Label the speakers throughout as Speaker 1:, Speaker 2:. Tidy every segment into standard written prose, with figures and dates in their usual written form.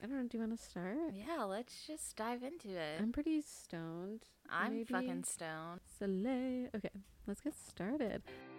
Speaker 1: I don't know. Do you want to start?
Speaker 2: Yeah, let's just dive into it.
Speaker 1: I'm pretty stoned.
Speaker 2: I'm
Speaker 1: Maybe.
Speaker 2: fucking stoned.
Speaker 1: Soleil. Okay, let's get started.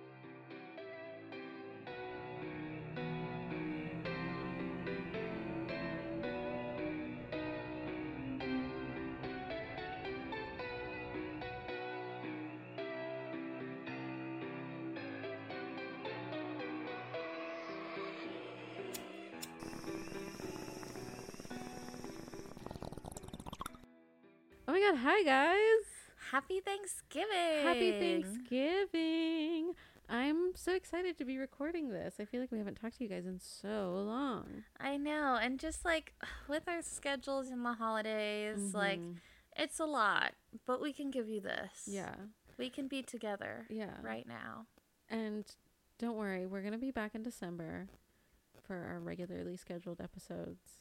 Speaker 1: Oh my god, hi guys!
Speaker 2: Happy Thanksgiving!
Speaker 1: Happy Thanksgiving! I'm so excited to be recording this. I feel like we haven't talked to you guys in so long.
Speaker 2: I know, and just like with our schedules and the holidays, like it's a lot, but we can give you this.
Speaker 1: Yeah.
Speaker 2: We can be together
Speaker 1: Yeah.
Speaker 2: right now.
Speaker 1: And don't worry, we're going to be back in December for our regularly scheduled episodes.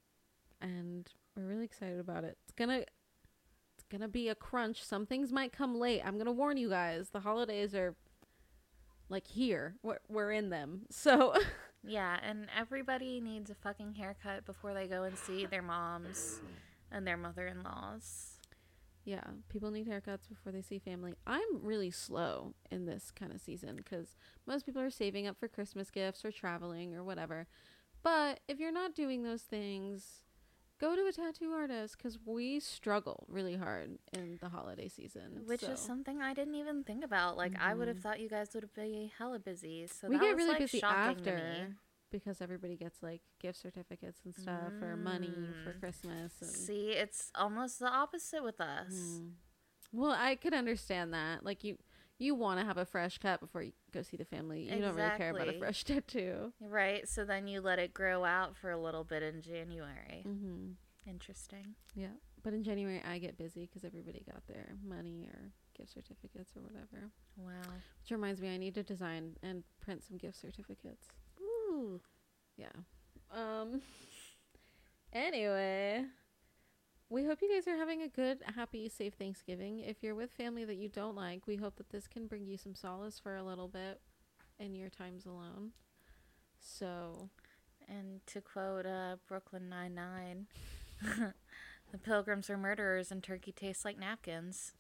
Speaker 1: And we're really excited about it. It's gonna be a crunch. Some things might come late. I'm gonna warn you guys. The holidays are like here. We're in them. So
Speaker 2: Yeah, and everybody needs a fucking haircut before they go and see their moms and their mother-in-laws.
Speaker 1: yeah, people need haircuts before they see family. I'm really slow in this kind of season because most people are saving up for Christmas gifts or traveling or whatever. But if you're not doing those things, go to a tattoo artist because we struggle really hard in the holiday season.
Speaker 2: Which is something I didn't even think about. Like, I would have thought you guys would be hella busy. So
Speaker 1: we
Speaker 2: that
Speaker 1: get
Speaker 2: was
Speaker 1: really
Speaker 2: like
Speaker 1: busy
Speaker 2: shocking to me.
Speaker 1: after because everybody gets like gift certificates and stuff or money for Christmas. And
Speaker 2: See, it's almost the opposite with us.
Speaker 1: well, I could understand that. Like you want to have a fresh cut before you go see the family. You don't really care about a
Speaker 2: Exactly.
Speaker 1: fresh tattoo.
Speaker 2: Right? So then you let it grow out for a little bit in January. Interesting.
Speaker 1: Yeah, but in January I get busy because everybody got their money or gift certificates or whatever.
Speaker 2: Wow.
Speaker 1: Which reminds me, I need to design and print some gift certificates.
Speaker 2: Ooh.
Speaker 1: Yeah. Anyway, we hope you guys are having a good, happy, safe Thanksgiving. If you're with family that you don't like, we hope that this can bring you some solace for a little bit in your times alone. So,
Speaker 2: And to quote Brooklyn Nine-Nine, the pilgrims are murderers and turkey tastes like napkins.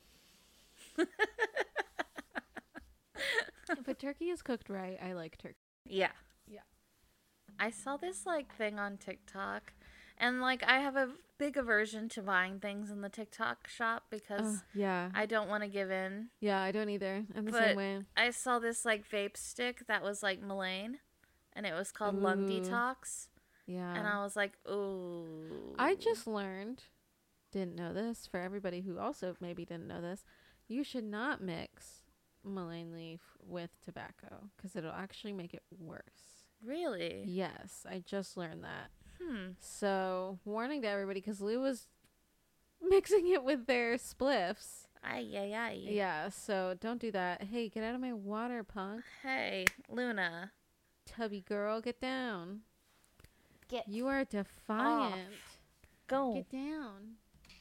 Speaker 1: if a turkey is cooked right, I like turkey.
Speaker 2: Yeah.
Speaker 1: Yeah.
Speaker 2: I saw this like thing on TikTok, and like I have a big aversion to buying things in the TikTok shop because
Speaker 1: Yeah.
Speaker 2: I don't want to give in.
Speaker 1: Yeah, I don't either. I'm the
Speaker 2: But
Speaker 1: same way.
Speaker 2: I saw this like vape stick that was like Malayne, and it was called Lung
Speaker 1: Ooh.
Speaker 2: Detox,
Speaker 1: Yeah.
Speaker 2: and I was like, ooh.
Speaker 1: I just learned, didn't know this, for everybody who also maybe didn't know this, you should not mix mullein leaf with tobacco because it'll actually make it worse.
Speaker 2: Really?
Speaker 1: Yes, I just learned that. So, warning to everybody because Lou was mixing it with their spliffs.
Speaker 2: Ay, ay, ay.
Speaker 1: Yeah, so don't do that. Hey, get out of my water, punk.
Speaker 2: Hey, Luna.
Speaker 1: Tubby girl, get down.
Speaker 2: Get
Speaker 1: You are defiant.
Speaker 2: Go.
Speaker 1: Get down.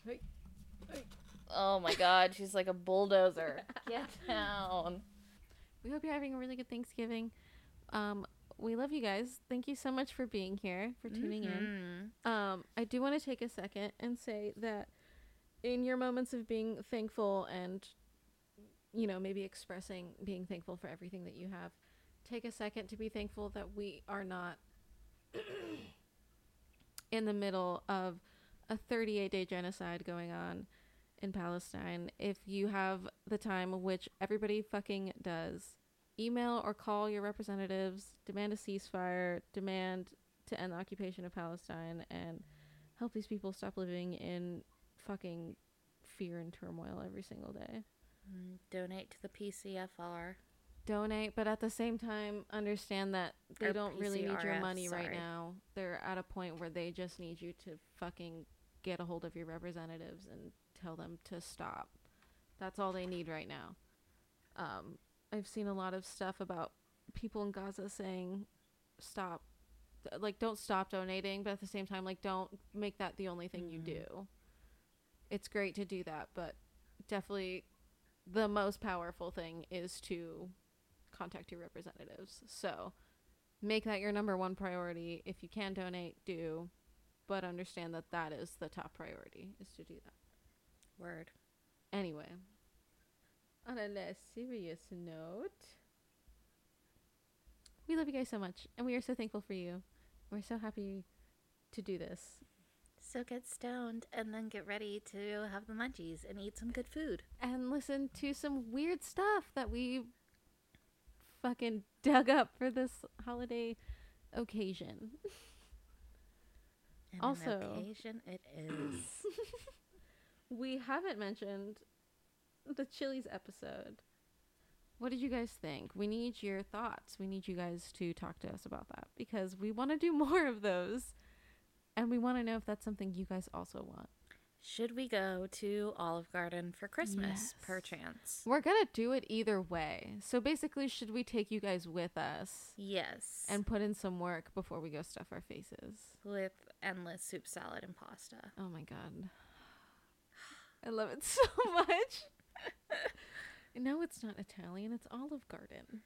Speaker 2: Oh my god, she's like a bulldozer. Get down.
Speaker 1: We hope you're having a really good Thanksgiving. We love you guys. Thank you so much for being here, for tuning in. I do want to take a second and say that in your moments of being thankful and, you know, maybe expressing being thankful for everything that you have, take a second to be thankful that we are not in the middle of a 38-day genocide going on in Palestine. If you have the time, which everybody fucking does, email or call your representatives, demand a ceasefire, demand to end the occupation of Palestine, and help these people stop living in fucking fear and turmoil every single day.
Speaker 2: Donate to the PCFR.
Speaker 1: Donate, but at the same time, understand that they
Speaker 2: Or
Speaker 1: don't really need your
Speaker 2: PCRF,
Speaker 1: money right
Speaker 2: sorry.
Speaker 1: now. They're at a point where they just need you to fucking get a hold of your representatives and tell them to stop. That's all they need right now. I've seen a lot of stuff about people in Gaza saying stop, like don't stop donating, but at the same time, like don't make that the only thing you do. It's great to do that, but definitely the most powerful thing is to contact your representatives. So make that your number one priority. If you can donate, do. but understand that that is the top priority, is to do that.
Speaker 2: Word.
Speaker 1: Anyway, on a less serious note, we love you guys so much, and we are so thankful for you. We're so happy to do this.
Speaker 2: So get stoned and then get ready to have the munchies and eat some good food.
Speaker 1: And listen to some weird stuff that we fucking dug up for this holiday occasion.
Speaker 2: And
Speaker 1: Also,
Speaker 2: an occasion it is.
Speaker 1: we haven't mentioned the Chili's episode. What did you guys think? We need your thoughts. We need you guys to talk to us about that because we want to do more of those. And we want to know if that's something you guys also want.
Speaker 2: Should we go to Olive Garden for Christmas, perchance?
Speaker 1: We're going to do it either way. So basically, should we take you guys with us?
Speaker 2: Yes.
Speaker 1: And put in some work before we go stuff our faces?
Speaker 2: With endless soup, salad, and pasta.
Speaker 1: Oh my God. I love it so much. No, it's not Italian. It's Olive Garden.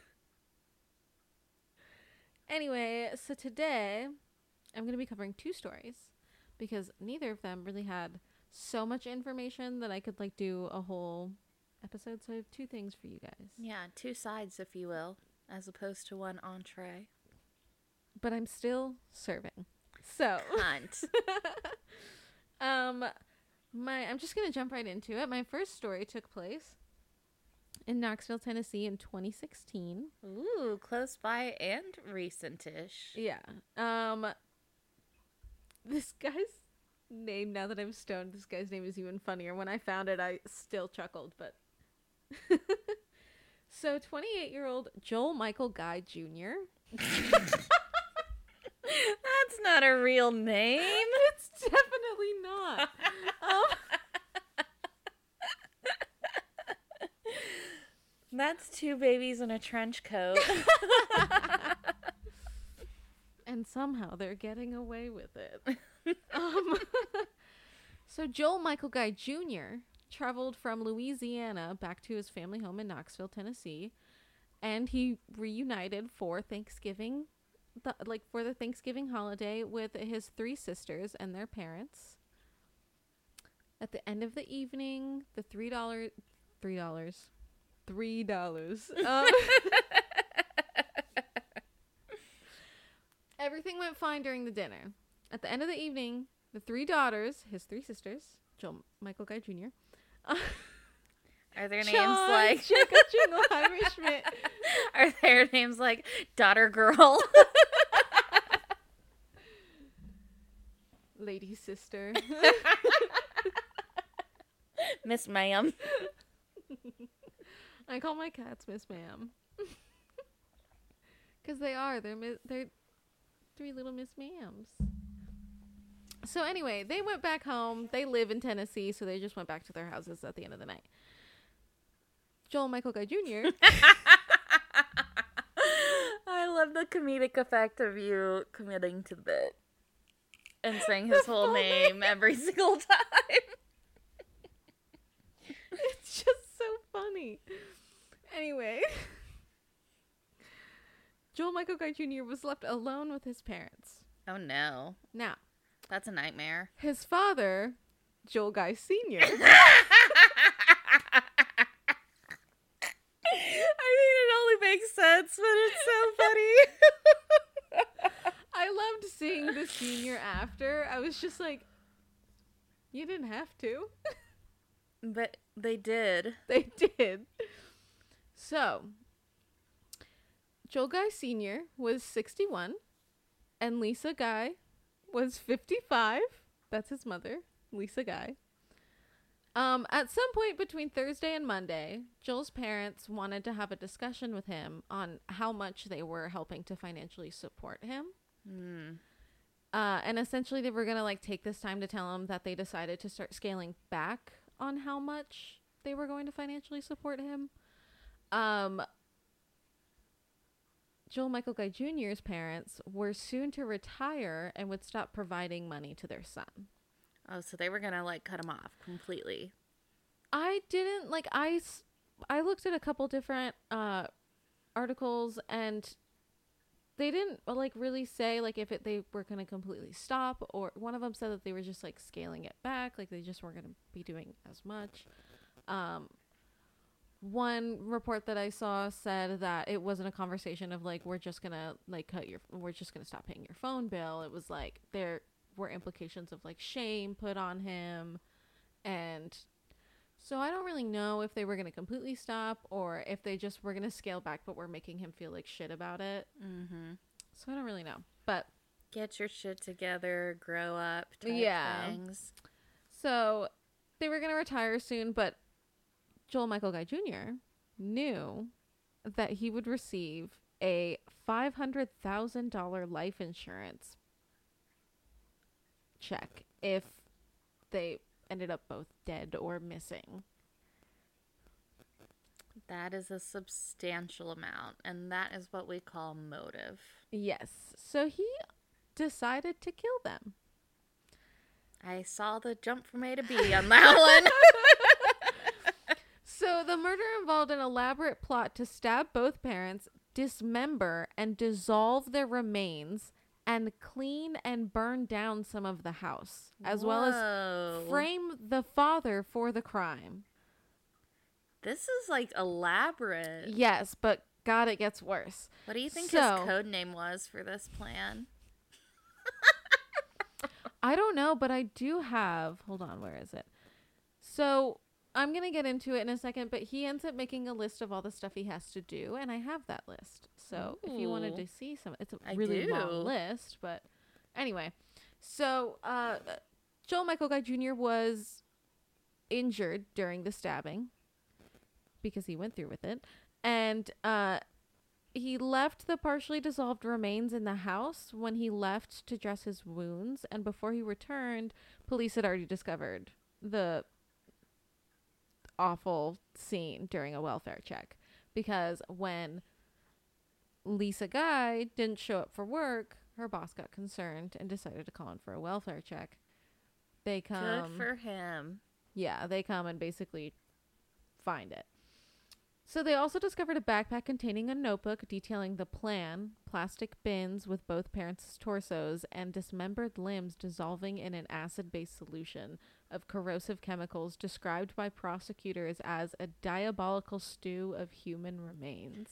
Speaker 1: Anyway, so today I'm going to be covering 2 stories because neither of them really had so much information that I could like do a whole episode. So I have 2 things for you guys.
Speaker 2: Yeah, 2 sides, if you will, as opposed to one entree.
Speaker 1: But I'm still serving. So
Speaker 2: Hunt.
Speaker 1: I'm just going to jump right into it. My first story took place in Knoxville, Tennessee in 2016.
Speaker 2: Ooh, close by and recent-ish.
Speaker 1: Yeah. This guy's name, now that I'm stoned, this guy's name is even funnier. When I found it, I still chuckled, but... So, 28-year-old Joel Michael Guy Jr.
Speaker 2: That's not a real name.
Speaker 1: It's definitely not.
Speaker 2: That's 2 babies in a trench coat.
Speaker 1: And somehow they're getting away with it. So Joel Michael Guy Jr. traveled from Louisiana back to his family home in Knoxville, Tennessee, and he reunited for Thanksgiving, for the Thanksgiving holiday with his 3 sisters and their parents. At the end of the evening, the $3. Everything went fine during the dinner. At the end of the evening, the 3 daughters, his 3 sisters, Joel Michael Guy Jr.,
Speaker 2: Are their names
Speaker 1: John,
Speaker 2: like
Speaker 1: Jacob Jingleheimer Schmidt.
Speaker 2: Are their names like Daughter Girl?
Speaker 1: Lady Sister.
Speaker 2: Miss Ma'am.
Speaker 1: I call my cats Miss Ma'am. Because they're 3 little Miss Ma'ams. So anyway, they went back home. They live in Tennessee, so they just went back to their houses at the end of the night. Joel Michael Guy Jr.
Speaker 2: I love the comedic effect of you committing to the bit and saying his whole name every single time.
Speaker 1: It's just so funny. Anyway, Joel Michael Guy Jr. was left alone with his parents.
Speaker 2: Oh no.
Speaker 1: Now,
Speaker 2: That's a nightmare.
Speaker 1: his father, Joel Guy Sr.,
Speaker 2: I mean, it only makes sense, but it's so funny.
Speaker 1: I loved seeing the senior after. I was just like, you didn't have to.
Speaker 2: But they did.
Speaker 1: They did. So, Joel Guy Sr. was 61, and Lisa Guy was 55. That's his mother, Lisa Guy. At some point between Thursday and Monday, Joel's parents wanted to have a discussion with him on how much they were helping to financially support him. And essentially they were going to take this time to tell him that they decided to start scaling back on how much they were going to financially support him. Joel Michael Guy Jr.'s parents were soon to retire and would stop providing money to their son.
Speaker 2: Oh, so they were gonna cut him off completely.
Speaker 1: I didn't I looked at a couple different articles, and they didn't like really say like if they were going to completely stop, or one of them said that they were just like scaling it back, like they just weren't going to be doing as much. One report that I saw said that it wasn't a conversation of like we're just gonna like we're just gonna stop paying your phone bill. It was like there were implications of like shame put on him, and so I don't really know if they were gonna completely stop or if they just were gonna scale back, but were making him feel like shit about it.
Speaker 2: Mm-hmm.
Speaker 1: So I don't really know, but
Speaker 2: Get your shit together, grow up type
Speaker 1: yeah.
Speaker 2: things.
Speaker 1: So they were gonna retire soon, but Joel Michael Guy Jr. knew that he would receive a $500,000 life insurance check if they ended up both dead or missing.
Speaker 2: That is a substantial amount, and that is what we call motive.
Speaker 1: Yes. So he decided to kill them.
Speaker 2: I saw the jump from A to B on that one.
Speaker 1: So the murder involved an elaborate plot to stab both parents, dismember and dissolve their remains, and clean and burn down some of the house, as well as frame the father for the crime.
Speaker 2: This is like elaborate.
Speaker 1: Yes, but God, it gets worse.
Speaker 2: What do you think his code name was for this plan?
Speaker 1: I don't know, but I do have... Hold on, where is it? So I'm going to get into it in a second, but he ends up making a list of all the stuff he has to do, and I have that list. So if you wanted to see some... It's a really long list, but anyway. So Joel Michael Guy Jr. was injured during the stabbing because he went through with it, and he left the partially dissolved remains in the house when he left to dress his wounds, and before he returned, police had already discovered the awful scene during a welfare check, because when Lisa Guy didn't show up for work, her boss got concerned and decided to call in for a welfare check. They come...
Speaker 2: Good for him.
Speaker 1: Yeah, they come and basically find it. So they also discovered a backpack containing a notebook detailing the plan, plastic bins with both parents' torsos, and dismembered limbs dissolving in an acid-based solution of corrosive chemicals described by prosecutors as a diabolical stew of human remains.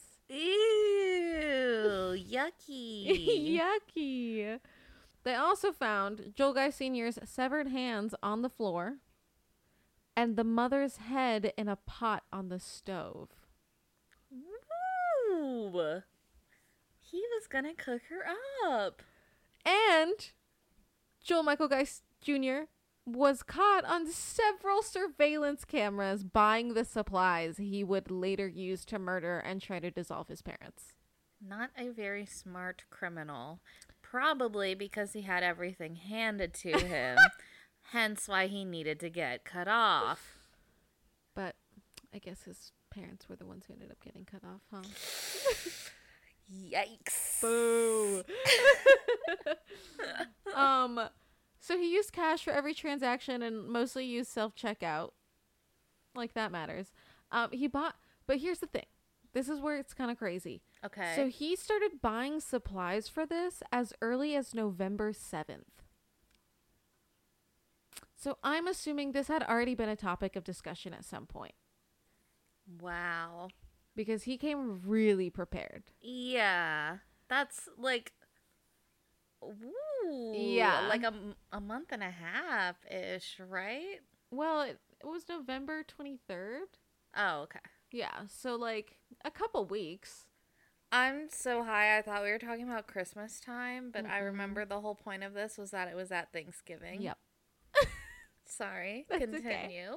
Speaker 2: Ew, yucky.
Speaker 1: Yucky. They also found Joel Guy Sr.'s severed hands on the floor and the mother's head in a pot on the stove.
Speaker 2: Ooh. He was gonna cook her up.
Speaker 1: And Joel Michael Guy Jr. was caught on several surveillance cameras buying the supplies he would later use to murder and try to dissolve his parents.
Speaker 2: Not a very smart criminal. Probably because he had everything handed to him. Hence why he needed to get cut off.
Speaker 1: But I guess his parents were the ones who ended up getting cut off, huh?
Speaker 2: Yikes.
Speaker 1: Boo. So he used cash for every transaction and mostly used self-checkout. Like, that matters. But here's the thing. This is where it's kind of crazy.
Speaker 2: Okay.
Speaker 1: So he started buying supplies for this as early as November 7th. So I'm assuming this had already been a topic of discussion at some point.
Speaker 2: Wow.
Speaker 1: Because he came really prepared.
Speaker 2: Yeah. That's like... Ooh.
Speaker 1: Yeah.
Speaker 2: Like a month and a half-ish, right?
Speaker 1: Well, it was November 23rd.
Speaker 2: Oh, okay.
Speaker 1: Yeah, so like a couple weeks.
Speaker 2: I'm so high I thought we were talking about Christmas time, but I remember the whole point of this was that it was at Thanksgiving.
Speaker 1: Yep.
Speaker 2: Sorry.
Speaker 1: That's
Speaker 2: Continue.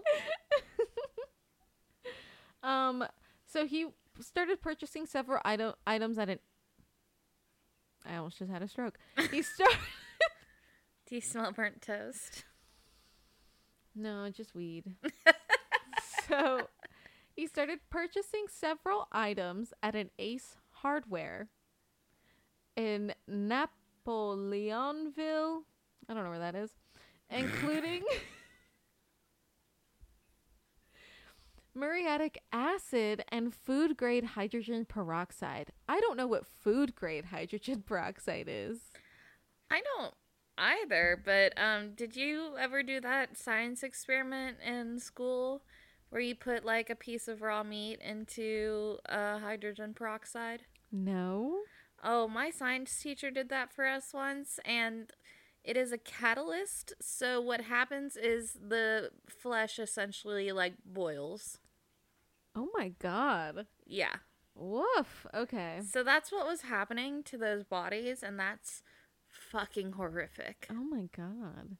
Speaker 1: Okay. So he started purchasing several items at an... I almost just had a stroke. He started...
Speaker 2: Do you smell burnt toast?
Speaker 1: No, just weed. So he started purchasing several items at an Ace Hardware in Napoleonville. I don't know where that is. Including muriatic acid, and food grade hydrogen peroxide. I don't know what food grade hydrogen peroxide is.
Speaker 2: I don't either, but did you ever do that science experiment in school where you put like a piece of raw meat into hydrogen peroxide?
Speaker 1: No.
Speaker 2: Oh, my science teacher did that for us once, and it is a catalyst. So what happens is the flesh essentially like boils.
Speaker 1: Oh my god.
Speaker 2: Yeah.
Speaker 1: Woof. Okay.
Speaker 2: So that's what was happening to those bodies, and that's fucking horrific.
Speaker 1: Oh my god.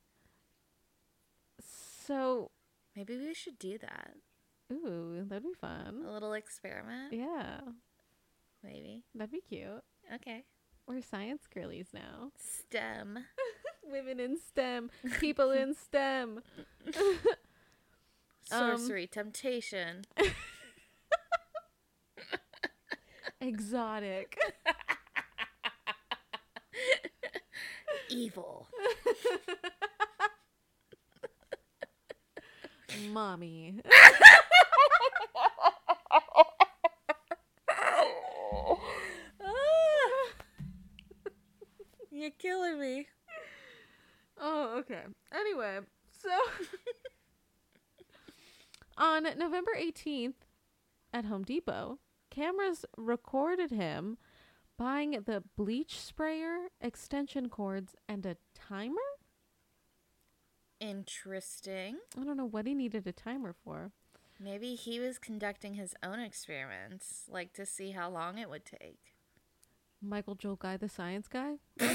Speaker 1: So,
Speaker 2: Maybe we should do that.
Speaker 1: ooh, that'd be fun.
Speaker 2: A little experiment,
Speaker 1: Yeah,
Speaker 2: maybe.
Speaker 1: that'd be cute.
Speaker 2: Okay.
Speaker 1: We're science girlies now.
Speaker 2: STEM.
Speaker 1: Women in STEM. People in STEM.
Speaker 2: Sorcery, temptation.
Speaker 1: Exotic.
Speaker 2: Evil.
Speaker 1: Mommy.
Speaker 2: You're killing me.
Speaker 1: Oh, okay. Anyway, so on November 18th at Home Depot, cameras recorded him buying the bleach sprayer, extension cords, and a timer?
Speaker 2: Interesting.
Speaker 1: I don't know what he needed a timer for.
Speaker 2: Maybe he was conducting his own experiments, like to see how long it would take.
Speaker 1: Michael Joel Guy, the science guy?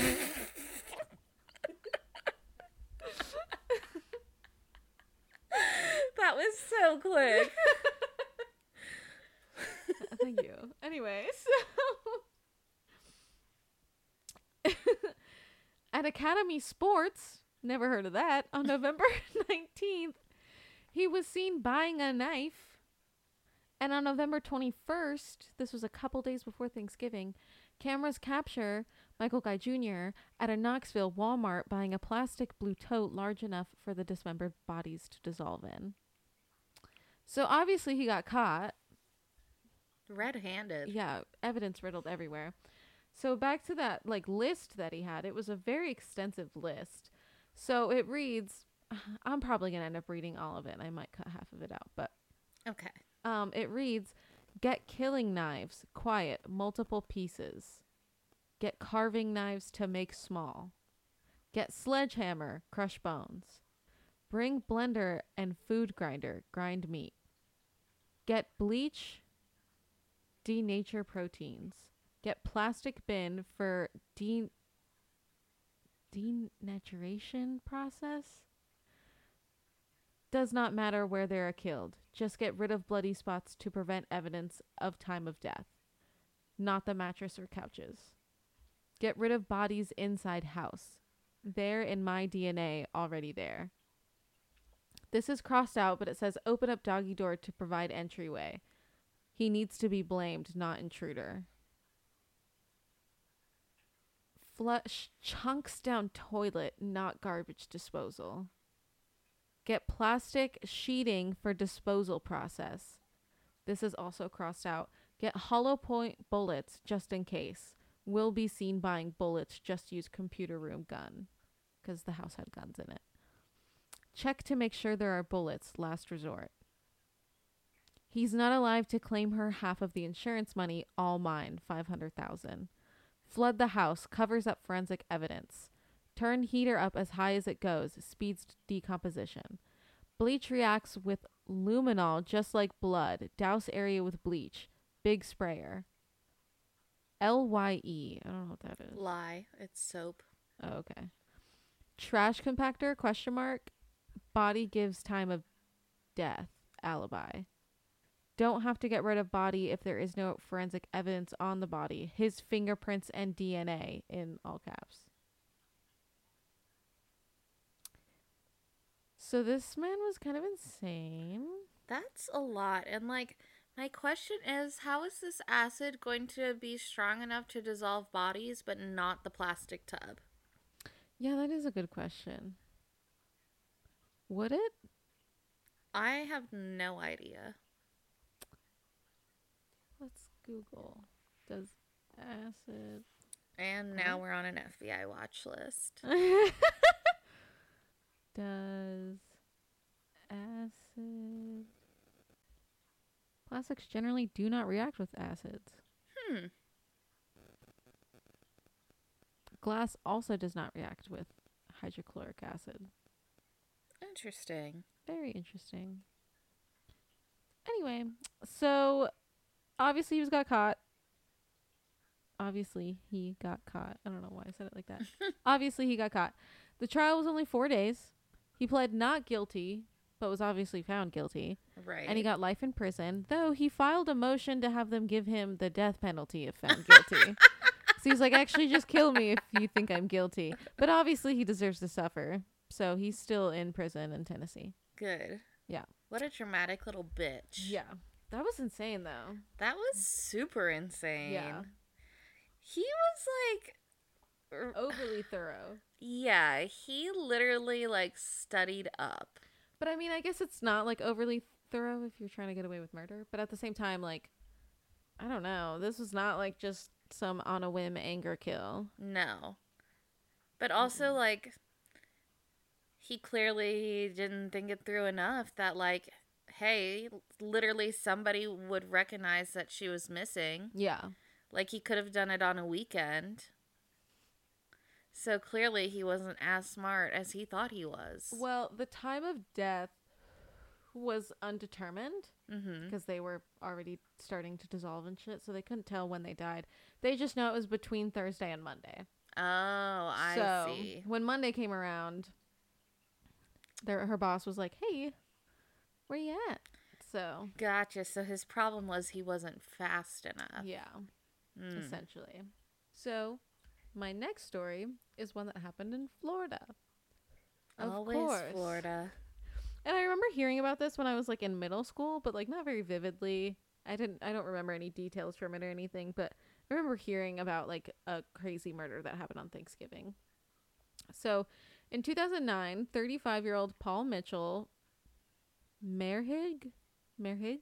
Speaker 2: That was so quick.
Speaker 1: Thank you. Anyway, so at Academy Sports, never heard of that, on November 19th, he was seen buying a knife. And on November 21st, this was a couple days before Thanksgiving, cameras capture Michael Guy Jr. at a Knoxville Walmart buying a plastic blue tote large enough for the dismembered bodies to dissolve in. So obviously he got caught.
Speaker 2: Red-handed.
Speaker 1: Yeah, evidence riddled everywhere. So back to that list that he had. It was a very extensive list. So it reads, I'm probably going to end up reading all of it. I might cut half of it out, but
Speaker 2: Okay.
Speaker 1: it reads, get killing knives, quiet, multiple pieces. Get carving knives to make small. Get sledgehammer, crush bones. Bring blender and food grinder, grind meat. Get bleach, denature proteins. Get plastic bin for denaturation process. Does not matter where they are killed. Just get rid of bloody spots to prevent evidence of time of death. Not the mattress or couches. Get rid of bodies inside house. There in my DNA, already there. This is crossed out, but it says open up doggy door to provide entryway. He needs to be blamed, not intruder. Flush chunks down toilet, not garbage disposal. Get plastic sheeting for disposal process. This is also crossed out. Get hollow point bullets just in case. Will be seen buying bullets. Just use computer room gun. Because the house had guns in it. Check to make sure there are bullets. Last resort. He's not alive to claim her half of the insurance money. All mine. $500,000. Flood the house. Covers up forensic evidence. Turn heater up as high as it goes. Speeds decomposition. Bleach reacts with luminol just like blood. Douse area with bleach. Big sprayer. LYE. I don't know what that is.
Speaker 2: Lie. It's soap.
Speaker 1: Oh, okay. Trash compactor, question mark. Body gives time of death. Alibi. Don't have to get rid of body if there is no forensic evidence on the body. His fingerprints and DNA in all caps. So this man was kind of insane.
Speaker 2: That's a lot. And like, my question is, how is this acid going to be strong enough to dissolve bodies but not the plastic tub?
Speaker 1: Yeah, that is a good question. Would it?
Speaker 2: I have no idea.
Speaker 1: Google. Does acid...
Speaker 2: And now we're on an FBI watch list.
Speaker 1: Does acid... Plastics generally do not react with acids. Glass also does not react with hydrochloric acid.
Speaker 2: Interesting.
Speaker 1: Very interesting. Anyway, so obviously he got caught. Obviously he got caught. I don't know why I said it like that. Obviously he got caught. The trial was only 4 days. He pled not guilty, but was obviously found guilty.
Speaker 2: Right.
Speaker 1: And he got life in prison, though he filed a motion to have them give him the death penalty if found guilty. So he's like, actually, just kill me if you think I'm guilty. But obviously he deserves to suffer. So he's still in prison in Tennessee.
Speaker 2: Good.
Speaker 1: Yeah.
Speaker 2: What a dramatic little bitch.
Speaker 1: Yeah. That was insane, though.
Speaker 2: That was super insane.
Speaker 1: Yeah.
Speaker 2: He was like...
Speaker 1: Overly thorough.
Speaker 2: Yeah, he literally like studied up.
Speaker 1: But I mean, I guess it's not like overly thorough if you're trying to get away with murder. But at the same time, like, I don't know. This was not like just some on a whim anger kill.
Speaker 2: No. But also, like, he clearly didn't think it through enough that, like, hey, literally somebody would recognize that she was missing.
Speaker 1: Yeah.
Speaker 2: Like, he could have done it on a weekend. So clearly he wasn't as smart as he thought he was.
Speaker 1: Well, the time of death was undetermined because they were already starting to dissolve and shit, so they couldn't tell when they died. They just know it was between Thursday and Monday.
Speaker 2: Oh, I see.
Speaker 1: When Monday came around, her boss was like, hey, where you at? So
Speaker 2: Gotcha. So his problem was he wasn't fast enough.
Speaker 1: yeah, essentially. So my next story is one that happened in Florida.
Speaker 2: Always Florida.
Speaker 1: And I remember hearing about this when I was like in middle school, but like not very vividly. I don't remember any details from it or anything, but I remember hearing about like a crazy murder that happened on Thanksgiving. So in 2009, 35-year-old Paul Mitchell Merhige, Merhige,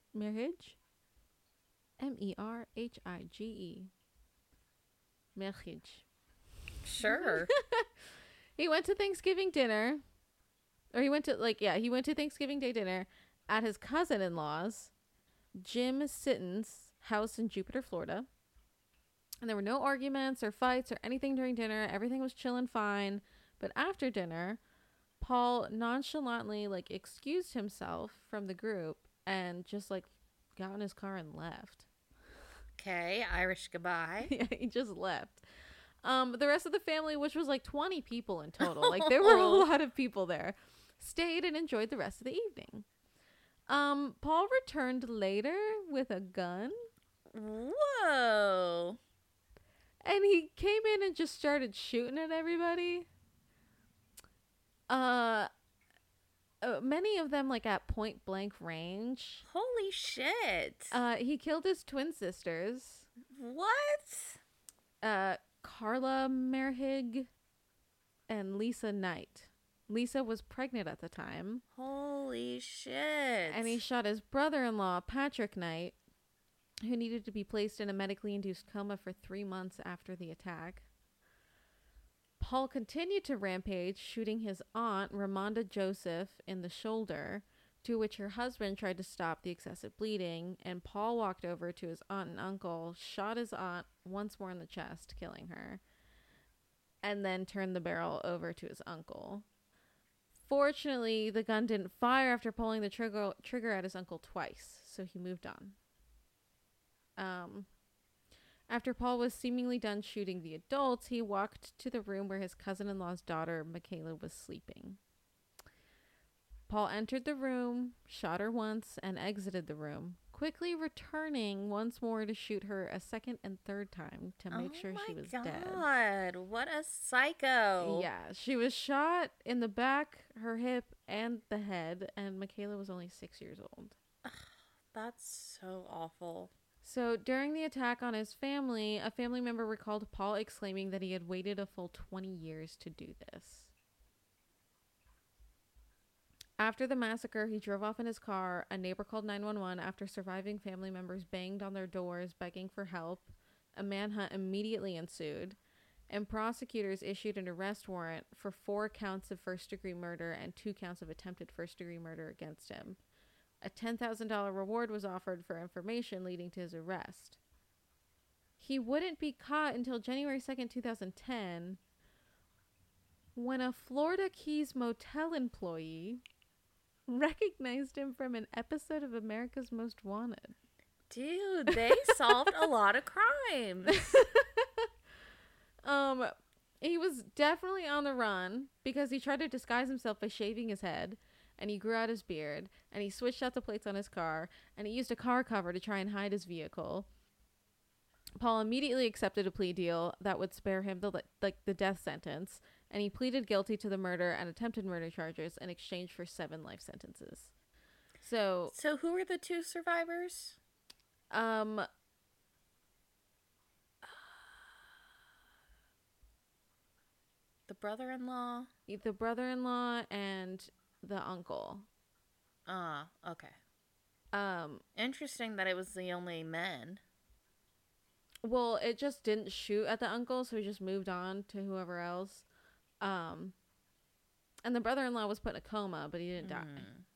Speaker 1: Merhige.
Speaker 2: Sure.
Speaker 1: He went to Thanksgiving dinner. Or he went to Thanksgiving Day dinner at his cousin-in-law's, Jim Sitton's house in Jupiter, Florida. And there were no arguments or fights or anything during dinner. Everything was chill and fine. But after dinner, Paul nonchalantly like excused himself from the group and just like got in his car and left.
Speaker 2: Okay, Irish goodbye.
Speaker 1: Yeah, he just left. The rest of the family, which was like 20 people in total, like there were a lot of people there, stayed and enjoyed the rest of the evening. Paul returned later with a gun.
Speaker 2: Whoa.
Speaker 1: And he came in and just started shooting at everybody. Many of them like at point blank range.
Speaker 2: Holy shit.
Speaker 1: He killed his twin sisters.
Speaker 2: What?
Speaker 1: Carla Merhige and Lisa Knight. Lisa was pregnant at the time.
Speaker 2: Holy shit.
Speaker 1: And he shot his brother-in-law, Patrick Knight, who needed to be placed in a medically induced coma for 3 months after the attack. Paul continued to rampage, shooting his aunt, Ramonda Joseph, in the shoulder, to which her husband tried to stop the excessive bleeding, and Paul walked over to his aunt and uncle, shot his aunt once more in the chest, killing her, and then turned the barrel over to his uncle. Fortunately, the gun didn't fire after pulling the trigger at his uncle twice, so he moved on. After Paul was seemingly done shooting the adults, he walked to the room where his cousin-in-law's daughter, Michaela, was sleeping. Paul entered the room, shot her once, and exited the room, quickly returning once more to shoot her a second and third time to make sure she was dead.
Speaker 2: Oh my God, what a psycho.
Speaker 1: Yeah, she was shot in the back, her hip, and the head, and Michaela was only 6 years old.
Speaker 2: That's so awful.
Speaker 1: So during the attack on his family, a family member recalled Paul exclaiming that he had waited a full 20 years to do this. After the massacre, he drove off in his car. A neighbor called 911 after surviving family members banged on their doors begging for help. A manhunt immediately ensued, and prosecutors issued an arrest warrant for 4 counts of first-degree murder and 2 counts of attempted first-degree murder against him. A $10,000 reward was offered for information leading to his arrest. He wouldn't be caught until January 2nd, 2010, when a Florida Keys motel employee recognized him from an episode of America's Most Wanted.
Speaker 2: Dude, they solved a lot of crimes.
Speaker 1: He was definitely on the run because he tried to disguise himself by shaving his head, and he grew out his beard, and he switched out the plates on his car, and he used a car cover to try and hide his vehicle. Paul immediately accepted a plea deal that would spare him the death sentence, and he pleaded guilty to the murder and attempted murder charges in exchange for 7 life sentences. So
Speaker 2: who were the 2 survivors? The brother-in-law?
Speaker 1: The brother-in-law and the uncle.
Speaker 2: Okay. Interesting that it was the only men.
Speaker 1: Well, it just didn't shoot at the uncle, so he just moved on to whoever else. And the brother-in-law was put in a coma, but he didn't die.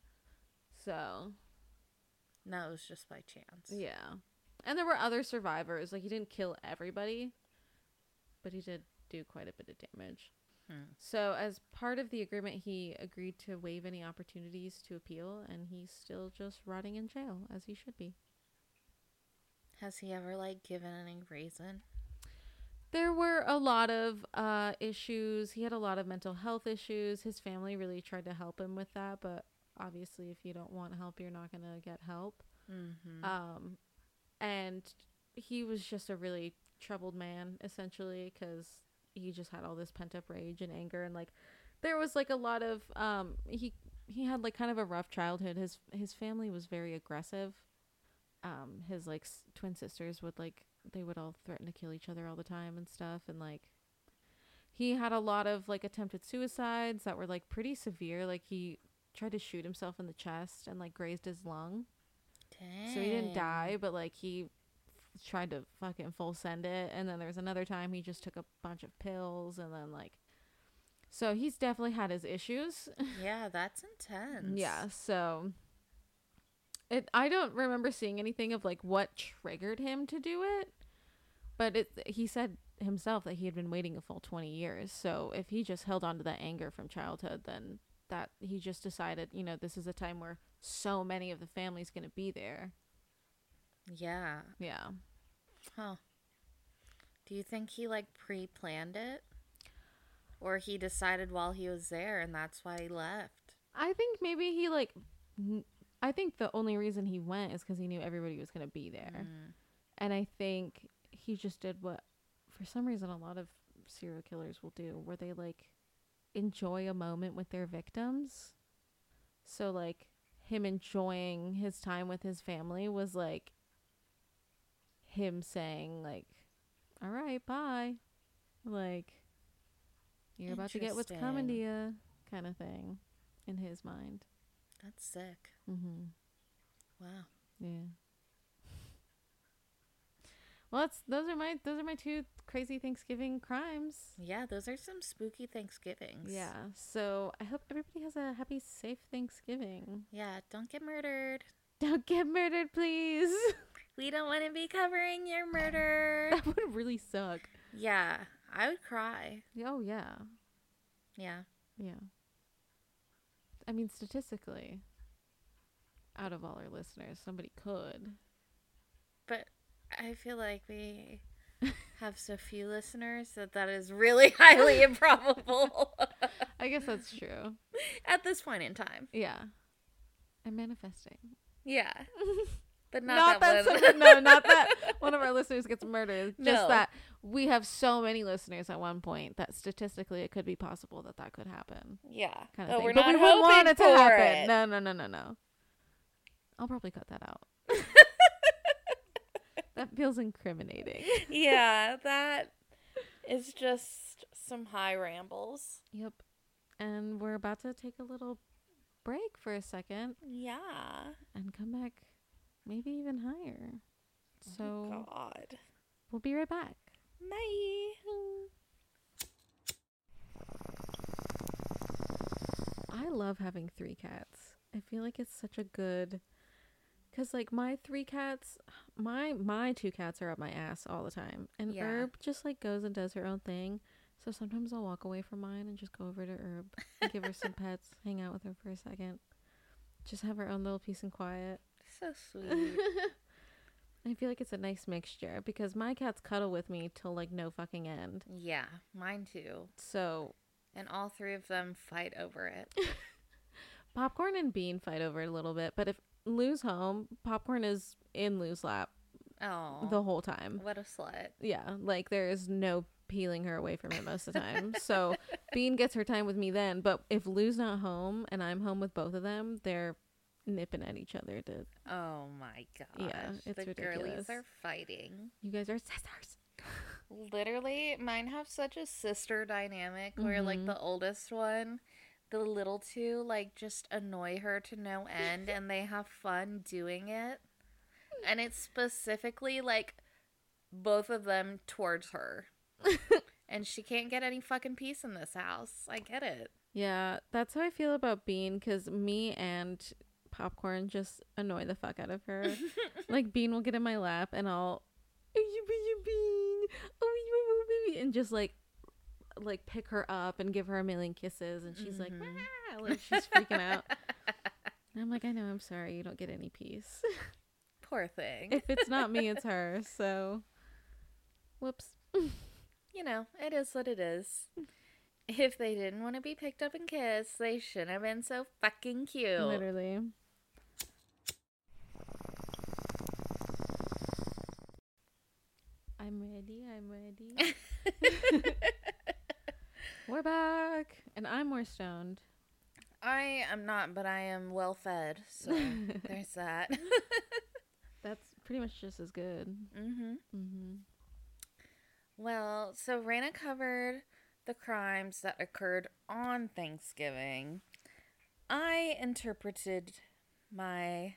Speaker 1: So.
Speaker 2: No, it was just by chance.
Speaker 1: Yeah. And there were other survivors. Like, he didn't kill everybody, but he did do quite a bit of damage. So, as part of the agreement, he agreed to waive any opportunities to appeal, and he's still just rotting in jail, as he should be.
Speaker 2: Has he ever, given any reason?
Speaker 1: There were a lot of issues. He had a lot of mental health issues. His family really tried to help him with that, but obviously if you don't want help, you're not going to get help.
Speaker 2: Mm-hmm.
Speaker 1: And he was just a really troubled man, essentially, because he just had all this pent-up rage and anger. And, there was, a lot of... He had, kind of a rough childhood. His family was very aggressive. His twin sisters would they would all threaten to kill each other all the time and stuff, and he had a lot of attempted suicides that were pretty severe. He tried to shoot himself in the chest and grazed his lung.
Speaker 2: Dang.
Speaker 1: So he didn't die, but he tried to fucking full send it. And then there was another time he just took a bunch of pills, and then so he's definitely had his issues.
Speaker 2: Yeah, that's intense.
Speaker 1: Yeah, so I don't remember seeing anything of what triggered him to do it, but he said himself that he had been waiting a full 20 years. So if he just held on to that anger from childhood, then that he just decided, this is a time where so many of the family's going to be there.
Speaker 2: Yeah.
Speaker 1: Yeah.
Speaker 2: Huh. Do you think he pre-planned it? Or he decided while he was there and that's why he left?
Speaker 1: I think maybe he I think the only reason he went is because he knew everybody was going to be there. And I think he just did what, for some reason, a lot of serial killers will do, where they, enjoy a moment with their victims. So, him enjoying his time with his family was, him saying, all right, bye. You're about to get what's coming to you, kind of thing, in his mind.
Speaker 2: That's sick.
Speaker 1: Mm-hmm.
Speaker 2: Wow.
Speaker 1: Yeah. Well, those are my 2 crazy Thanksgiving crimes.
Speaker 2: Yeah, those are some spooky Thanksgivings.
Speaker 1: Yeah. So I hope everybody has a happy, safe Thanksgiving.
Speaker 2: Yeah, don't get murdered.
Speaker 1: Don't get murdered, please.
Speaker 2: We don't want to be covering your murder.
Speaker 1: That would really suck.
Speaker 2: Yeah, I would cry.
Speaker 1: Oh, yeah.
Speaker 2: Yeah.
Speaker 1: Yeah. I mean, statistically, out of all our listeners, somebody could.
Speaker 2: But I feel like we have so few listeners that is really highly improbable.
Speaker 1: I guess that's true.
Speaker 2: At this point in time.
Speaker 1: Yeah. I'm manifesting.
Speaker 2: Yeah. But not that one.
Speaker 1: No, not that one of our listeners gets murdered. Just
Speaker 2: No.
Speaker 1: that we have so many listeners at one point that statistically it could be possible that could happen.
Speaker 2: Yeah.
Speaker 1: Kind of thing.
Speaker 2: We're
Speaker 1: But
Speaker 2: not
Speaker 1: we wouldn't want it to
Speaker 2: hoping for
Speaker 1: happen.
Speaker 2: it.
Speaker 1: No. I'll probably cut that out. That feels incriminating.
Speaker 2: Yeah, that is just some high rambles.
Speaker 1: Yep. And we're about to take a little break for a second
Speaker 2: Yeah.
Speaker 1: and come back maybe even higher. So
Speaker 2: Oh, God.
Speaker 1: we'll be right back.
Speaker 2: Bye.
Speaker 1: I love having 3 cats. I feel like it's such a good, because like my 3 cats, my 2 cats are up my ass all the time, and
Speaker 2: Yeah.
Speaker 1: Herb just like goes and does her own thing. So sometimes I'll walk away from mine and just go over to Herb and give her some pets, hang out with her for a second, just have her own little peace and quiet.
Speaker 2: So sweet.
Speaker 1: I feel like it's a nice mixture because my cats cuddle with me till like no fucking end.
Speaker 2: Yeah, mine too.
Speaker 1: So
Speaker 2: And all 3 of them fight over it.
Speaker 1: Popcorn and Bean fight over it a little bit, but if Lou's home, Popcorn is in Lou's lap
Speaker 2: Oh.
Speaker 1: the whole time.
Speaker 2: What a slut.
Speaker 1: Yeah, like there is no peeling her away from it most of the time. So Bean gets her time with me then, but if Lou's not home and I'm home with both of them, they're nipping at each other to
Speaker 2: Oh my gosh.
Speaker 1: Yeah, it's
Speaker 2: the
Speaker 1: ridiculous.
Speaker 2: girlies are fighting.
Speaker 1: you guys are sisters.
Speaker 2: Literally, mine have such a sister dynamic where, like,
Speaker 1: Mhm.
Speaker 2: the oldest one, the little two, like, just annoy her to no end and they have fun doing it. And it's specifically, like, both of them towards her. And she can't get any fucking peace in this house. I get it.
Speaker 1: Yeah, that's how I feel about Bean because me and Popcorn just annoy the fuck out of her. Like Bean will get in my lap and I'll Bean, and just like pick her up and give her a million kisses, and she's like, "Ah," like she's freaking out. And I'm like, I know, I'm sorry, you don't get any peace.
Speaker 2: Poor thing.
Speaker 1: If it's not me, it's her. So, whoops.
Speaker 2: You know, it is what it is. If they didn't want to be picked up and kissed, they shouldn't have been so fucking cute.
Speaker 1: Literally. I'm ready. We're back. And I'm more stoned.
Speaker 2: I am not, but I am well fed, so there's that.
Speaker 1: That's pretty much just as good.
Speaker 2: Well, so Raina covered the crimes that occurred on Thanksgiving. I interpreted my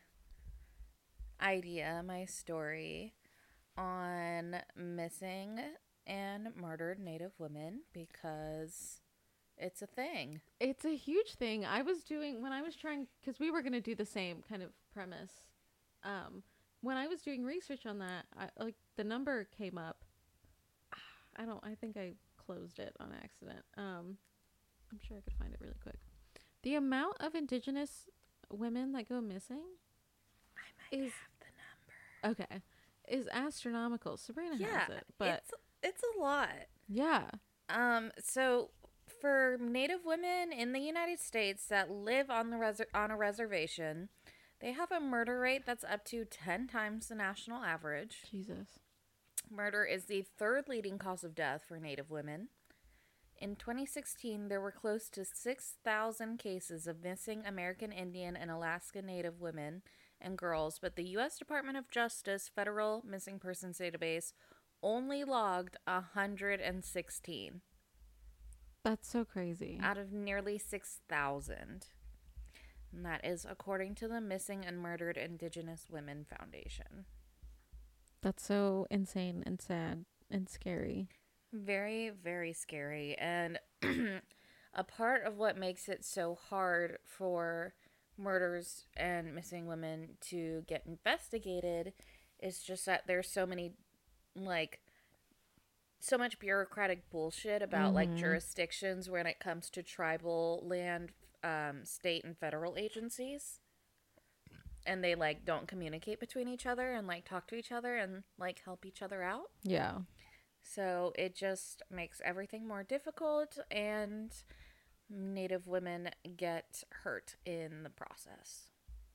Speaker 2: idea, my story, on missing and murdered Native women because it's a thing.
Speaker 1: It's a huge thing. I was doing when I was trying because we were gonna do the same kind of premise. When I was doing research on that, like the number came up. I think I closed it on accident. I'm sure I could find it really quick. The amount of Indigenous women that go missing
Speaker 2: I might
Speaker 1: is
Speaker 2: have the number.
Speaker 1: okay. Is astronomical. Sabrina has it, but
Speaker 2: it's a lot.
Speaker 1: yeah.
Speaker 2: So for Native women in the United States that live on on a reservation, they have a murder rate that's up to 10 times the national average.
Speaker 1: Jesus.
Speaker 2: Murder is the 3rd leading cause of death for Native women. In 2016, there were close to 6,000 cases of missing American Indian and Alaska Native women and girls, but the U.S. Department of Justice Federal Missing Persons Database only logged 116
Speaker 1: That's so crazy.
Speaker 2: out of nearly 6,000. And that is according to the Missing and Murdered Indigenous Women Foundation.
Speaker 1: That's so insane and sad and scary.
Speaker 2: Very, very scary. And a part of what makes it so hard for murders and missing women to get investigated is just that there's so many, like, so much bureaucratic bullshit about, like, jurisdictions when it comes to tribal land, state and federal agencies. And they, like, don't communicate between each other and, like, talk to each other and, like, help each other out.
Speaker 1: Yeah.
Speaker 2: So it just makes everything more difficult, and Native women get hurt in the process,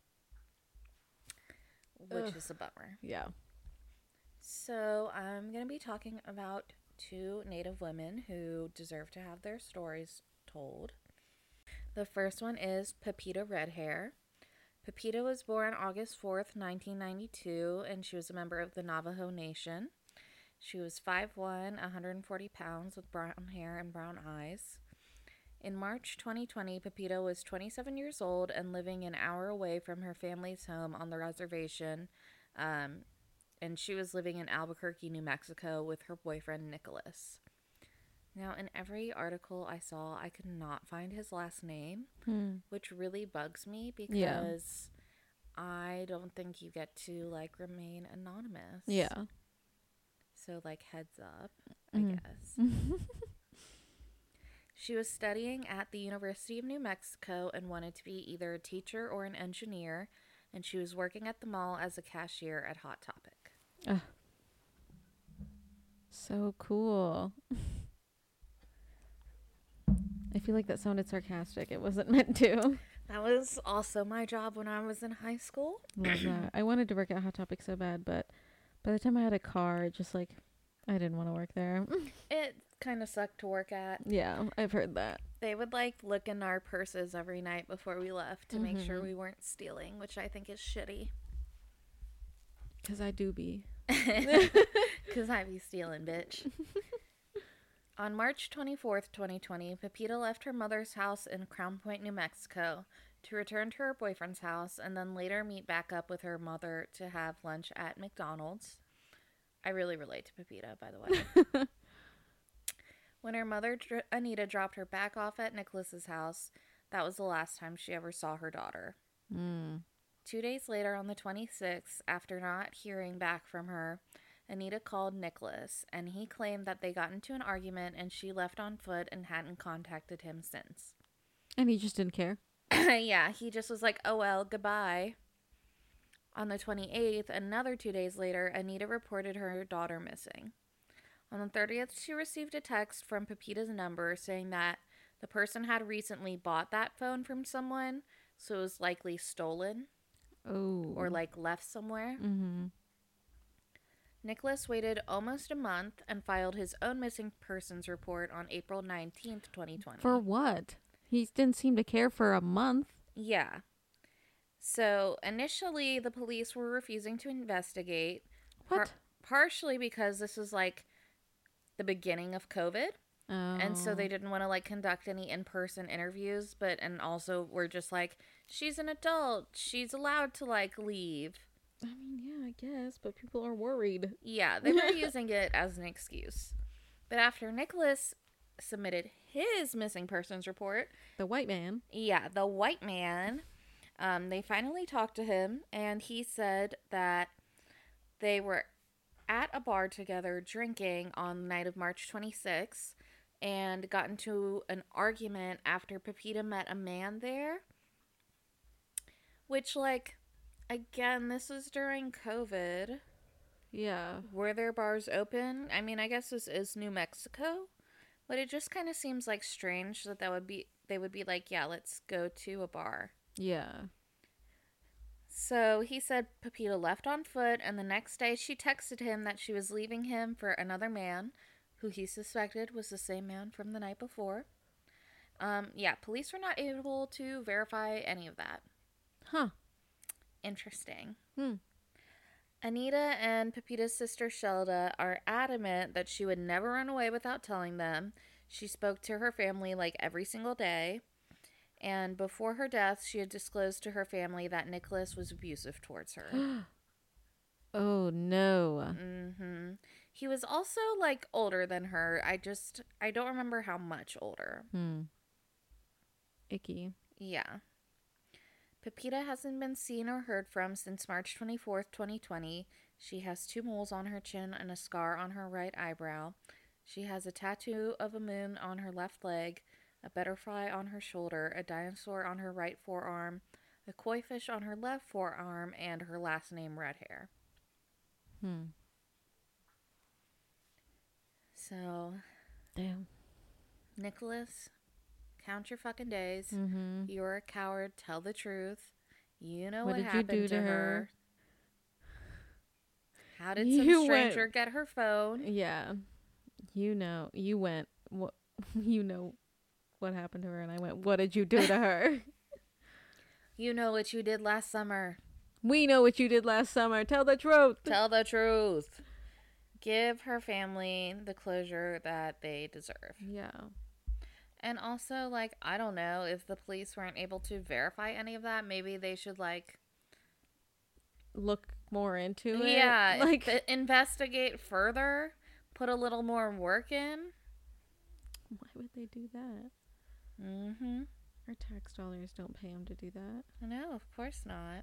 Speaker 2: which is a bummer.
Speaker 1: Yeah.
Speaker 2: So I'm going to be talking about 2 Native women who deserve to have their stories told. The first one is Pepita Redhair. Pepita was born August 4th, 1992, and she was a member of the Navajo Nation. She was 5'1", 140 pounds with brown hair and brown eyes. In March 2020, Pepita was 27 years old and living an hour away from her family's home on the reservation. And she was living in Albuquerque, New Mexico with her boyfriend, Nicholas. Now, in every article I saw, I could not find his last name, which really bugs me because I don't think you get to, like, remain anonymous.
Speaker 1: Yeah.
Speaker 2: So, like, heads up, I guess. She was studying at the University of New Mexico and wanted to be either a teacher or an engineer, and she was working at the mall as a cashier at Hot Topic.
Speaker 1: So cool. I feel like that sounded sarcastic. It wasn't meant to.
Speaker 2: That was also my job when I was in high school.
Speaker 1: Love that. I wanted to work at Hot Topic so bad, but by the time I had a car, it just, like, I didn't want to work there.
Speaker 2: It kind of sucked to work at.
Speaker 1: Yeah, I've heard that.
Speaker 2: They would, like, look in our purses every night before we left to make sure we weren't stealing, which I think is shitty.
Speaker 1: Because I do be.
Speaker 2: Because I be stealing, bitch. On March 24th, 2020, Pepita left her mother's house in Crown Point, New Mexico to return to her boyfriend's house and then later meet back up with her mother to have lunch at McDonald's. I really relate to Pepita, by the way. When her mother, Anita, dropped her back off at Nicholas's house, that was the last time she ever saw her daughter. 2 days later, on the 26th, after not hearing back from her, Anita called Nicholas, and he claimed that they got into an argument and she left on foot and hadn't contacted him since.
Speaker 1: And he just didn't care?
Speaker 2: Yeah, he just was like, oh well, goodbye. On the 28th, another 2 days later, Anita reported her daughter missing. On the 30th, she received a text from Pepita's number saying that the person had recently bought that phone from someone, so it was likely stolen.
Speaker 1: Oh.
Speaker 2: Or, like, left somewhere. Nicholas waited almost a month and filed his own missing persons report on April 19th, 2020.
Speaker 1: For what? He didn't seem to care for a month.
Speaker 2: Yeah. So, initially, the police were refusing to investigate.
Speaker 1: What?
Speaker 2: Partially because this was, like, the beginning of COVID.
Speaker 1: Oh.
Speaker 2: And so they didn't want to, like, conduct any in-person interviews. And also were just like, she's an adult. She's allowed to, like, leave.
Speaker 1: I mean, yeah, I guess. But people are worried.
Speaker 2: Yeah, they were using it as an excuse. But after Nicholas submitted his missing persons report.
Speaker 1: The white man.
Speaker 2: Yeah, the white man. They finally talked to him, and he said that they were at a bar together drinking on the night of March 26th and got into an argument after Pepita met a man there. Which, like, again, this was during COVID.
Speaker 1: Yeah.
Speaker 2: Were there bars open? I mean, I guess this is New Mexico, but it just kind of seems like strange that they would be like, yeah, let's go to a bar.
Speaker 1: Yeah.
Speaker 2: So he said Pepita left on foot, and the next day she texted him that she was leaving him for another man, who he suspected was the same man from the night before. Yeah, police were not able to verify any of that.
Speaker 1: Huh.
Speaker 2: Interesting. Anita and Pepita's sister Shelda are adamant that she would never run away without telling them. She spoke to her family like every single day. And before her death, she had disclosed to her family that Nicholas was abusive towards her.
Speaker 1: Oh, no.
Speaker 2: He was also, like, older than her. I don't remember how much older.
Speaker 1: Icky.
Speaker 2: Yeah. Pepita hasn't been seen or heard from since March 24th, 2020. She has 2 moles on her chin and a scar on her right eyebrow. She has a tattoo of a moon on her left leg, a butterfly on her shoulder, a dinosaur on her right forearm, a koi fish on her left forearm, and her last name red hair. So,
Speaker 1: damn.
Speaker 2: Nicholas, count your fucking days. You're a coward. Tell the truth. You know what happened
Speaker 1: you do
Speaker 2: to
Speaker 1: to
Speaker 2: her. How did some stranger get her phone?
Speaker 1: Yeah. You know what happened to her, and I went, what did you do to her?
Speaker 2: You know what you did last summer.
Speaker 1: We know what you did last summer. Tell the truth.
Speaker 2: Tell the truth. Give her family the closure that they deserve.
Speaker 1: Yeah.
Speaker 2: And also, like, I don't know if the police weren't able to verify any of that. Maybe they should, like,
Speaker 1: Look more into it.
Speaker 2: yeah,
Speaker 1: Like,
Speaker 2: investigate further, put a little more work in.
Speaker 1: why would they do that?
Speaker 2: Mm-hmm.
Speaker 1: Our tax dollars don't pay them to do that.
Speaker 2: No, of course not.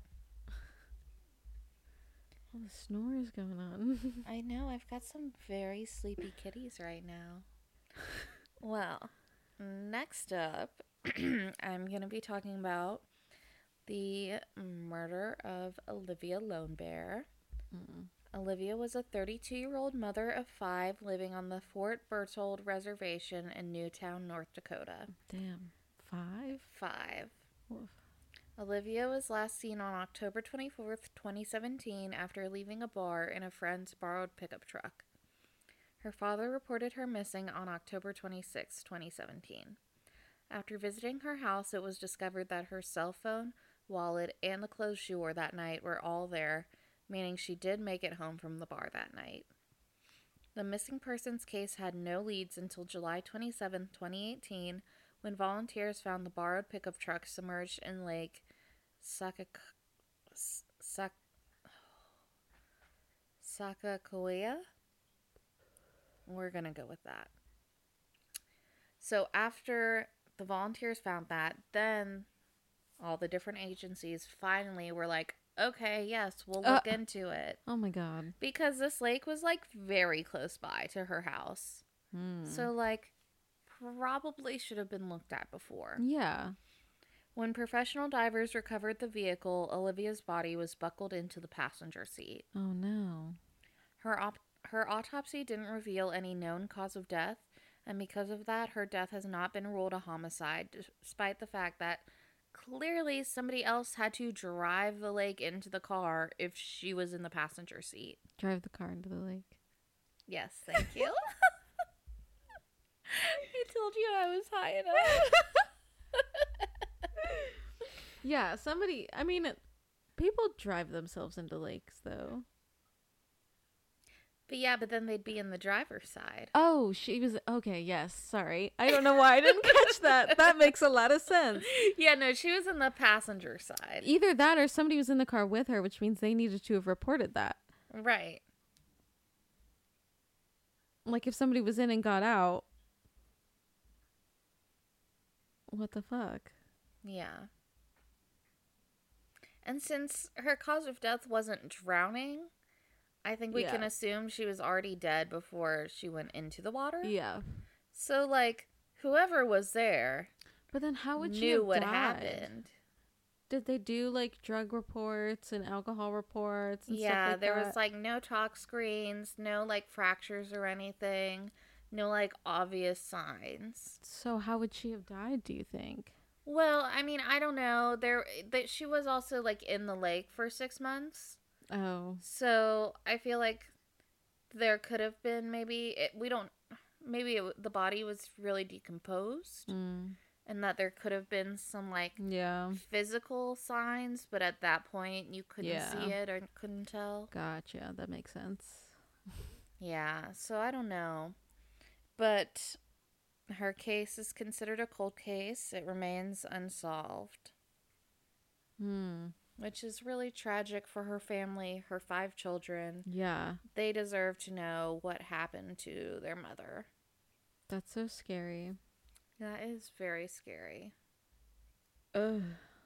Speaker 1: All the snores going on.
Speaker 2: I know, I've got some very sleepy kitties right now. Well, next up, I'm going to be talking about the murder of Olivia Lone Bear.
Speaker 1: Mm.
Speaker 2: Olivia was a 32-year-old mother of 5 living on the Fort Berthold Reservation in Newtown, North Dakota.
Speaker 1: Damn. 5?
Speaker 2: 5.
Speaker 1: Oof.
Speaker 2: Olivia was last seen on October 24th, 2017, after leaving a bar in a friend's borrowed pickup truck. Her father reported her missing on October 26, 2017. After visiting her house, it was discovered that her cell phone, wallet, and the clothes she wore that night were all there, meaning she did make it home from the bar that night. The missing persons case had no leads until July 27, 2018, when volunteers found the borrowed pickup truck submerged in Lake Sakakoea? We're going to go with that. So after the volunteers found that, then all the different agencies finally were like, okay, yes, we'll look into it.
Speaker 1: Oh my god.
Speaker 2: Because this lake was, like, very close by to her house. So, like, probably should have been looked at before.
Speaker 1: Yeah.
Speaker 2: When professional divers recovered the vehicle, Olivia's body was buckled into the passenger seat.
Speaker 1: Oh no.
Speaker 2: Her autopsy didn't reveal any known cause of death, and because of that, her death has not been ruled a homicide, despite the fact that clearly somebody else had to drive the lake into the car if she was in the passenger seat.
Speaker 1: Drive the car into the lake.
Speaker 2: Yes, thank you. I told you I was high enough.
Speaker 1: Yeah, somebody, I mean, people drive themselves into lakes, though.
Speaker 2: But yeah, but then they'd be in the driver's side.
Speaker 1: Oh, she was, okay, yes, sorry. I don't know why I didn't catch that. That makes a lot of sense.
Speaker 2: Yeah, no, she was in the passenger side.
Speaker 1: Either that or somebody was in the car with her, which means they needed to have reported that.
Speaker 2: Right.
Speaker 1: Like, if somebody was in and got out, what the fuck?
Speaker 2: Yeah. And since her cause of death wasn't drowning, I think we can assume she was already dead before she went into the water.
Speaker 1: Yeah.
Speaker 2: So, like, whoever was there
Speaker 1: But then how would she
Speaker 2: knew
Speaker 1: have
Speaker 2: what
Speaker 1: died?
Speaker 2: happened.
Speaker 1: Did they do, like, drug reports and alcohol reports and stuff
Speaker 2: Yeah,
Speaker 1: like
Speaker 2: there
Speaker 1: that?
Speaker 2: was, like, no talk screens, no, like, fractures or anything, no, like, obvious signs.
Speaker 1: So how would she have died, do you think?
Speaker 2: Well, I mean, I don't know. That she was also, like, in the lake for 6 months.
Speaker 1: Oh.
Speaker 2: So I feel like there could have been maybe the body was really decomposed, and that there could have been some, like, physical signs, but at that point you couldn't see it or couldn't tell.
Speaker 1: Gotcha. That makes sense.
Speaker 2: Yeah, so I don't know, but her case is considered a cold case. It remains unsolved. Which is really tragic for her family, her 5 children.
Speaker 1: Yeah.
Speaker 2: They deserve to know what happened to their mother.
Speaker 1: That's so scary.
Speaker 2: That is very scary.
Speaker 1: Ugh.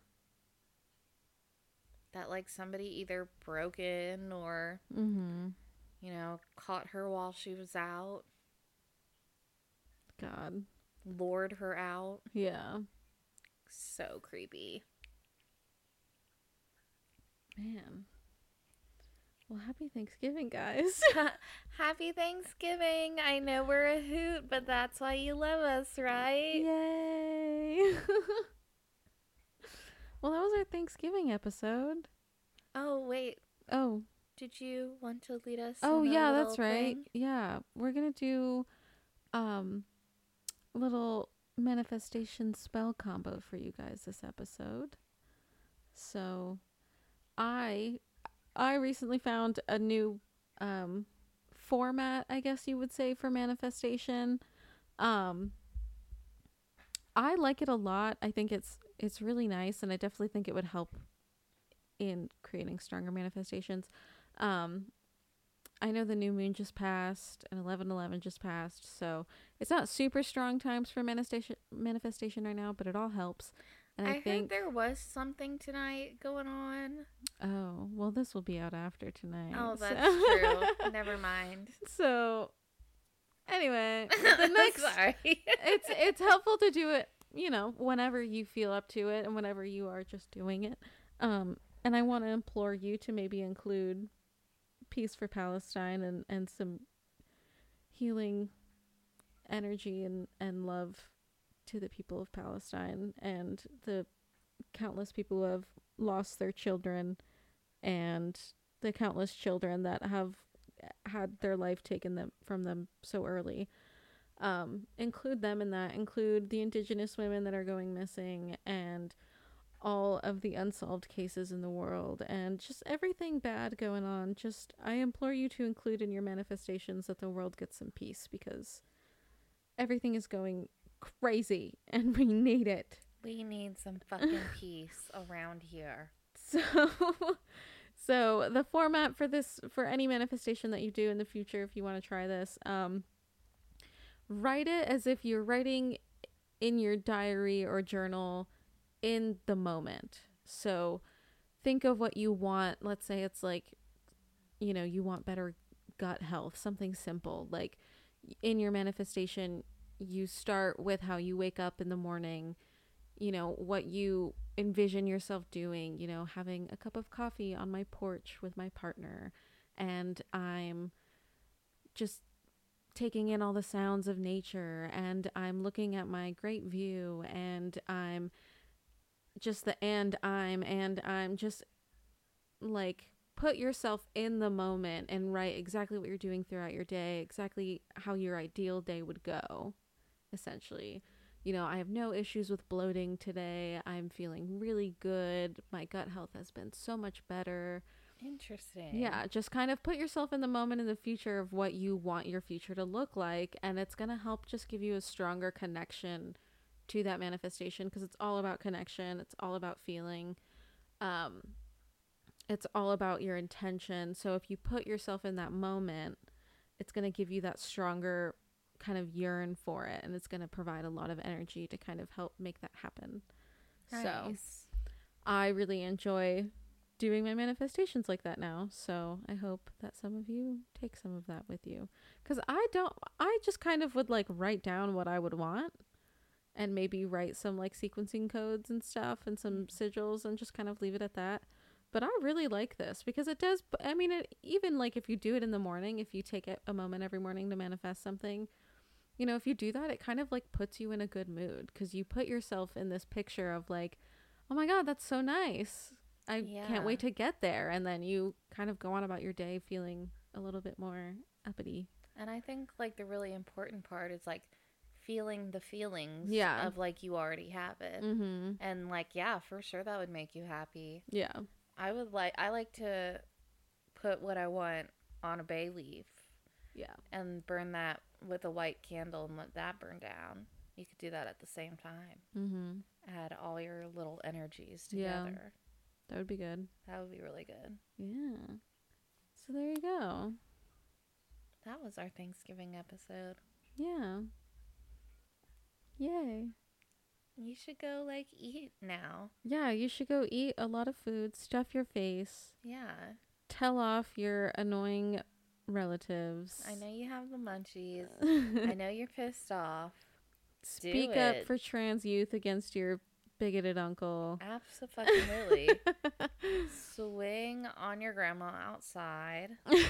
Speaker 2: That, like, somebody either broke in or, you know, caught her while she was out.
Speaker 1: God.
Speaker 2: Lured her out.
Speaker 1: Yeah.
Speaker 2: So creepy.
Speaker 1: Man. Well, happy Thanksgiving, guys.
Speaker 2: Happy Thanksgiving. I know we're a hoot, but that's why you love us, right?
Speaker 1: Yay. Well, that was our Thanksgiving episode.
Speaker 2: Oh, wait.
Speaker 1: Oh.
Speaker 2: Did you want to lead us?
Speaker 1: Oh,
Speaker 2: in a
Speaker 1: yeah,
Speaker 2: little
Speaker 1: that's right.
Speaker 2: thing?
Speaker 1: Yeah. We're going to do little manifestation spell combo for you guys this episode. So, I recently found a new format, I guess you would say, for manifestation. I like it a lot. I think it's really nice, and I definitely think it would help in creating stronger manifestations. Um, I know the new moon just passed and 11/11 just passed, so it's not super strong times for manifestation right now, but it all helps. And I
Speaker 2: I heard
Speaker 1: think,
Speaker 2: there was something tonight going on.
Speaker 1: oh, well, this will be out after tonight.
Speaker 2: Oh,
Speaker 1: So,
Speaker 2: that's true. Never mind.
Speaker 1: so anyway, the next
Speaker 2: Sorry.
Speaker 1: it's helpful to do it, whenever you feel up to it and whenever you are just doing it. And I want to implore you to maybe include peace for Palestine and some healing energy and love to the people of Palestine and the countless people who have lost their children and the countless children that have had their life taken from them so early. Include them in that. Include the indigenous women that are going missing and all of the unsolved cases in the world and just everything bad going on. Just, I implore you to include in your manifestations that the world gets some peace, because everything is going crazy and we need it.
Speaker 2: We need some fucking peace around here.
Speaker 1: So so the format for this, for any manifestation that you do in the future, if you want to try this, write it as if you're writing in your diary or journal in the moment. So think of what you want. Let's say it's like, you want better gut health, something simple. Like in your manifestation, you start with how you wake up in the morning, what you envision yourself doing, having a cup of coffee on my porch with my partner, and I'm just taking in all the sounds of nature, and I'm looking at my great view, and I'm just I'm just like, put yourself in the moment and write exactly what you're doing throughout your day, exactly how your ideal day would go, essentially. I have no issues with bloating today. I'm feeling really good. My gut health has been so much better.
Speaker 2: Interesting.
Speaker 1: Yeah, just kind of put yourself in the moment in the future of what you want your future to look like, and it's going to help just give you a stronger connection to that manifestation, because it's all about connection. It's all about feeling. It's all about your intention. So if you put yourself in that moment, it's going to give you that stronger kind of yearn for it, and it's going to provide a lot of energy to kind of help make that happen.
Speaker 2: Nice.
Speaker 1: So I really enjoy doing my manifestations like that now. So I hope that some of you take some of that with you, because I just kind of would like write down what I would want and maybe write some like sequencing codes and stuff and some sigils and just kind of leave it at that. But I really like this because it does, I mean, even like if you do it in the morning, if you take a moment every morning to manifest something, if you do that, it kind of like puts you in a good mood, because you put yourself in this picture of like, oh my God, that's so nice. I can't wait to get there. And then you kind of go on about your day feeling a little bit more uppity.
Speaker 2: And I think like the really important part is like feeling the feelings of like you already have it.
Speaker 1: Mm-hmm.
Speaker 2: And like, yeah, for sure that would make you happy.
Speaker 1: Yeah.
Speaker 2: I like to put what I want on a bay leaf.
Speaker 1: Yeah.
Speaker 2: And burn that with a white candle and let that burn down. You could do that at the same time.
Speaker 1: Mm-hmm.
Speaker 2: Add all your little energies together.
Speaker 1: Yeah. That would be good.
Speaker 2: That would be really good.
Speaker 1: Yeah. So there you go.
Speaker 2: That was our Thanksgiving episode.
Speaker 1: Yeah. Yay.
Speaker 2: You should go like eat now.
Speaker 1: Yeah, you should go eat a lot of food, stuff your face.
Speaker 2: Yeah.
Speaker 1: Tell off your annoying relatives.
Speaker 2: I know you have the munchies. I know you're pissed off.
Speaker 1: Speak up for trans youth against your bigoted uncle.
Speaker 2: Absolutely. Swing on your grandma outside.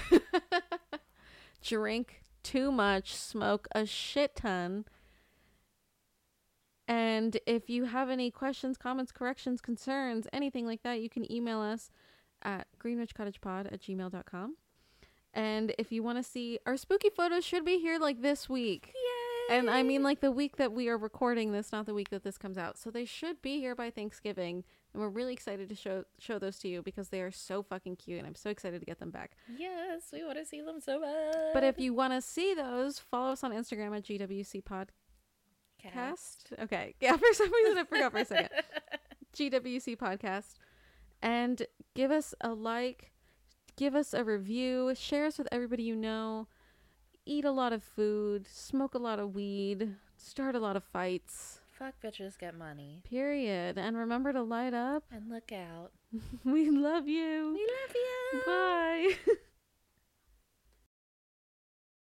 Speaker 1: Drink too much, smoke a shit ton. And if you have any questions, comments, corrections, concerns, anything like that, you can email us at greenwitchcottagepod@gmail.com. And if you want to see, our spooky photos should be here like this week.
Speaker 2: Yay!
Speaker 1: And I mean like the week that we are recording this, not the week that this comes out. So they should be here by Thanksgiving. And we're really excited to show those to you, because they are so fucking cute. And I'm so excited to get them back.
Speaker 2: Yes, we want to see them so bad.
Speaker 1: But if you want to see those, follow us on Instagram at GWC Podcast. Cast. Okay. Yeah, for some reason I forgot for a second. GWC Podcast. And give us a like, give us a review, share us with everybody you know, eat a lot of food, smoke a lot of weed, start a lot of fights.
Speaker 2: Fuck bitches, get money.
Speaker 1: Period. And remember to light up.
Speaker 2: And look out.
Speaker 1: We love you.
Speaker 2: We love you.
Speaker 1: Bye.